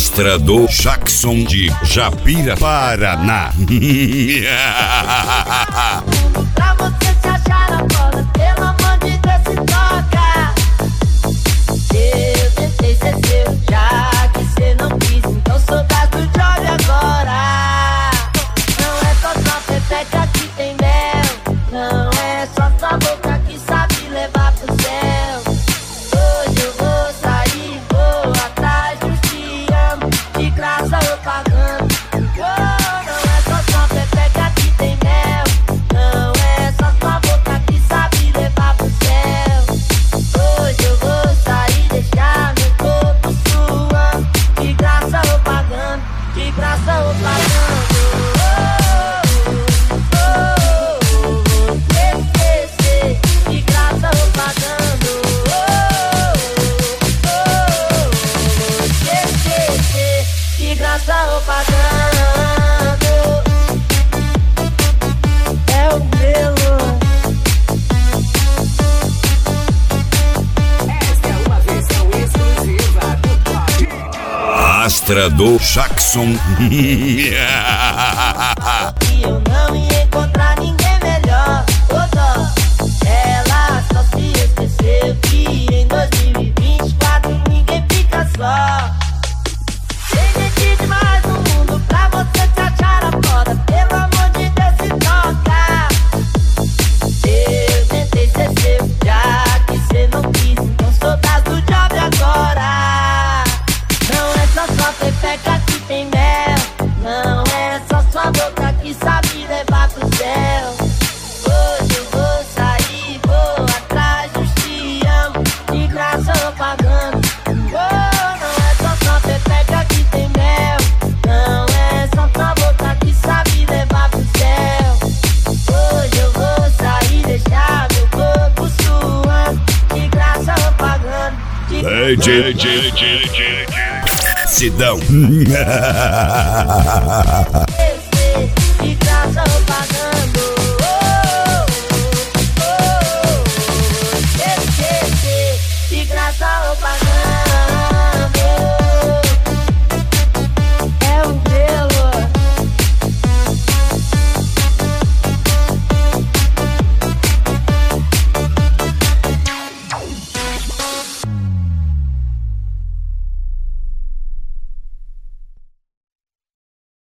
Astrador Jackson de Japira, Paraná. Pra você se achar a foda, pelo amor de Deus se toca. Eu tentei ser seu, já que cê não quis, então sou gato de olho agora. Não é só sua pepeca que tem mel, não é só sua boca que sabe levar pro céu. Hoje eu vou sair, vou atrás dos te amo, de graça eu pagando. Oh, não é só sua pepeca que tem mel, não é só sua boca que sabe levar pro céu. Hoje eu vou sair, deixar meu corpo suando, de graça eu pagando, de graça eu pagando. De graça eu pagando. De graça eu pagando. É o meu. Esta é uma versão exclusiva do Pop. Astrador Jackson. E eu não ia encontrar ninguém melhor. Ô dó, ela só se esqueceu que em 2024 ninguém fica só. Tem gente demais no mundo pra você se achar a foda, pelo amor de Deus se toca. Eu tentei ser seu, já que cê não quis, então sou das do job agora. Não é só sua pepeca que tem mel, não é só sua boca que sabe levar pro céu. Hoje eu vou sair, vou atrás dos te amo, de graça eu pagando. Oh, não é só sua pepeca que tem mel, não é só sua boca que sabe levar pro céu. Hoje eu vou sair, deixar meu corpo suando, de graça eu pagando. Sidão.